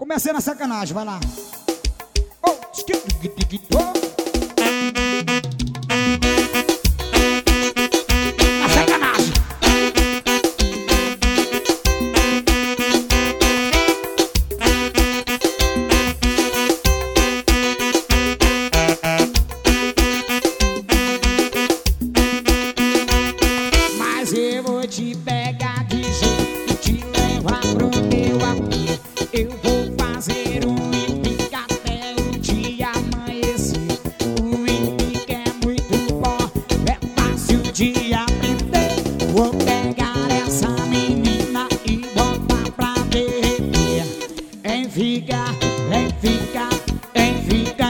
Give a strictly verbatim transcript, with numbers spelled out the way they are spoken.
Comecei na sacanagem, vai lá. Oh, a sacanagem. Mas eu vou te pegar de jeito, te levar pro meu amigo. Eu vou fazer um impica até o dia amanhecer. O impica é muito bom, é fácil de aprender. Vou pegar essa menina e botar pra derreter. Em fica, em fica, em fica.